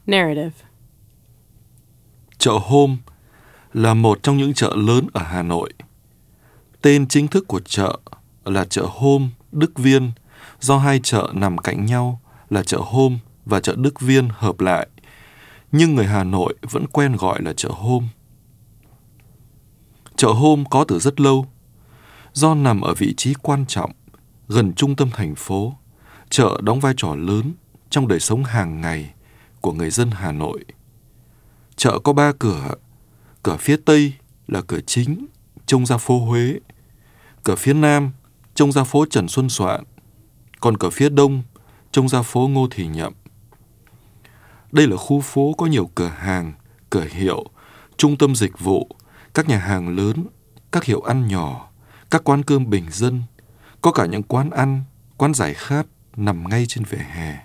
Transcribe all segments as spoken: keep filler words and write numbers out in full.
Narrative. Chợ Hôm là một trong những chợ lớn ở Hà Nội. Tên chính thức của chợ là chợ Hôm Đức Viên, do hai chợ nằm cạnh nhau là chợ Hôm và chợ Đức Viên hợp lại, nhưng người Hà Nội vẫn quen gọi là chợ Hôm. Chợ Hôm có từ rất lâu. Do nằm ở vị trí quan trọng, gần trung tâm thành phố, chợ đóng vai trò lớn trong đời sống hàng ngày của người dân Hà Nội. Chợ có ba cửa. Cửa phía Tây là cửa chính, trông ra phố Huế. Cửa phía Nam trông ra phố Trần Xuân Soạn. Còn cửa phía Đông trông ra phố Ngô Thì Nhậm. Đây là khu phố có nhiều cửa hàng, cửa hiệu, trung tâm dịch vụ, các nhà hàng lớn, các hiệu ăn nhỏ, các quán cơm bình dân, có cả những quán ăn, quán giải khát nằm ngay trên vỉa hè.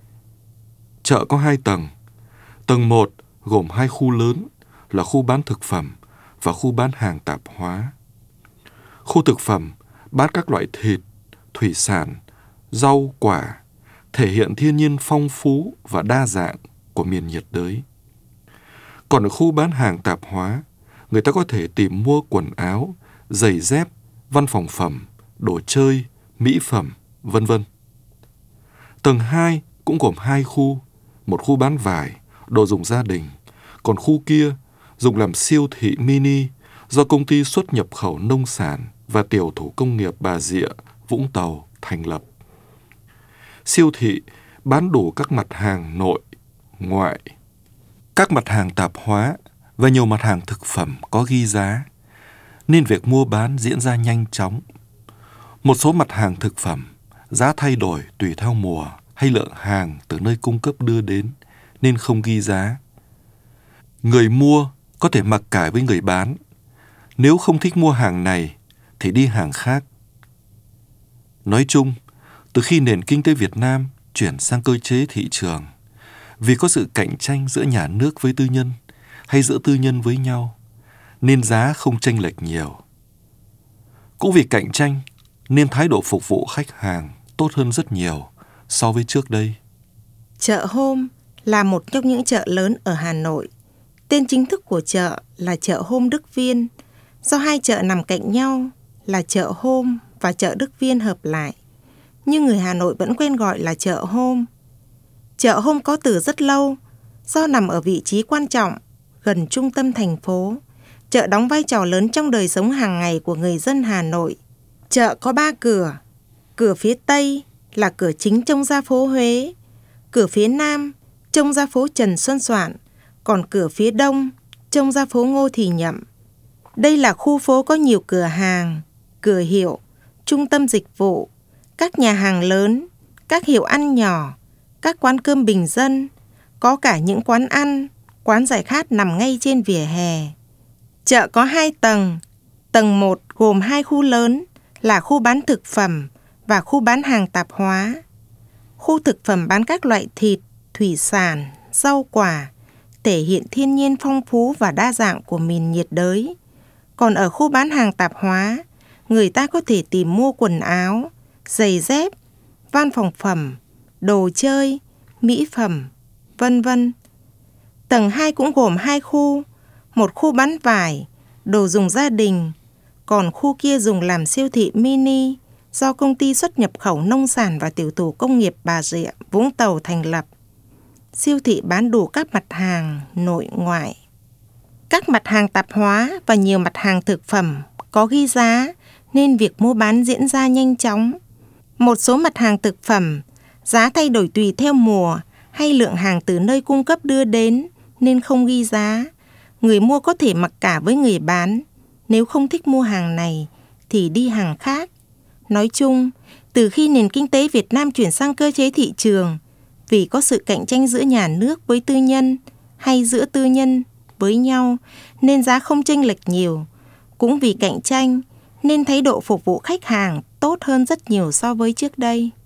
Chợ có hai tầng. Tầng một gồm hai khu lớn là khu bán thực phẩm và khu bán hàng tạp hóa. Khu thực phẩm bán các loại thịt, thủy sản, rau, quả, thể hiện thiên nhiên phong phú và đa dạng của miền nhiệt đới. Còn ở khu bán hàng tạp hóa, người ta có thể tìm mua quần áo, giày dép, văn phòng phẩm, đồ chơi, mỹ phẩm, vân vân. Tầng hai cũng gồm hai khu, một khu bán vải, đồ dùng gia đình, còn khu kia dùng làm siêu thị mini do Công ty xuất nhập khẩu nông sản và tiểu thủ công nghiệp Bà Rịa, Vũng Tàu thành lập. Siêu thị bán đủ các mặt hàng nội, ngoại, các mặt hàng tạp hóa và nhiều mặt hàng thực phẩm có ghi giá, nên việc mua bán diễn ra nhanh chóng. Một số mặt hàng thực phẩm, giá thay đổi tùy theo mùa hay lượng hàng từ nơi cung cấp đưa đến, nên không ghi giá. Người mua có thể mặc cả với người bán. Nếu không thích mua hàng này thì đi hàng khác. Nói chung, từ khi nền kinh tế Việt Nam chuyển sang cơ chế thị trường, vì có sự cạnh tranh giữa nhà nước với tư nhân hay giữa tư nhân với nhau, nên giá không chênh lệch nhiều. Cũng vì cạnh tranh nên thái độ phục vụ khách hàng tốt hơn rất nhiều so với trước đây. Chợ Hôm là một trong những chợ lớn ở Hà Nội. Tên chính thức của chợ là chợ Hôm Đức Viên, do hai chợ nằm cạnh nhau là chợ Hôm và chợ Đức Viên hợp lại, nhưng người Hà Nội vẫn quen gọi là chợ Hôm. Chợ Hôm có từ rất lâu, do nằm ở vị trí quan trọng, gần trung tâm thành phố. Chợ đóng vai trò lớn trong đời sống hàng ngày của người dân Hà Nội. Chợ có ba cửa. Cửa phía Tây là cửa chính trông ra phố Huế. Cửa phía Nam trông ra phố Trần Xuân Soạn. Còn cửa phía Đông trông ra phố Ngô Thì Nhậm. Đây là khu phố có nhiều cửa hàng, cửa hiệu, trung tâm dịch vụ, các nhà hàng lớn, các hiệu ăn nhỏ, các quán cơm bình dân, có cả những quán ăn, quán giải khát nằm ngay trên vỉa hè. Chợ có hai tầng. Tầng một gồm hai khu lớn là khu bán thực phẩm và khu bán hàng tạp hóa. Khu thực phẩm bán các loại thịt, thủy sản, rau quả, thể hiện thiên nhiên phong phú và đa dạng của miền nhiệt đới. Còn ở khu bán hàng tạp hóa, người ta có thể tìm mua quần áo, giày dép, văn phòng phẩm, đồ chơi, mỹ phẩm, vân vân. Tầng hai cũng gồm hai khu, một khu bán vải, đồ dùng gia đình, còn khu kia dùng làm siêu thị mini do Công ty xuất nhập khẩu nông sản và tiểu thủ công nghiệp Bà Rịa, Vũng Tàu thành lập. Siêu thị bán đủ các mặt hàng nội ngoại. Các mặt hàng tạp hóa và nhiều mặt hàng thực phẩm có ghi giá nên việc mua bán diễn ra nhanh chóng. Một số mặt hàng thực phẩm, giá thay đổi tùy theo mùa hay lượng hàng từ nơi cung cấp đưa đến nên không ghi giá. Người mua có thể mặc cả với người bán. Nếu không thích mua hàng này thì đi hàng khác. Nói chung, từ khi nền kinh tế Việt Nam chuyển sang cơ chế thị trường, vì có sự cạnh tranh giữa nhà nước với tư nhân hay giữa tư nhân với nhau nên giá không chênh lệch nhiều. Cũng vì cạnh tranh nên thái độ phục vụ khách hàng tốt hơn rất nhiều so với trước đây.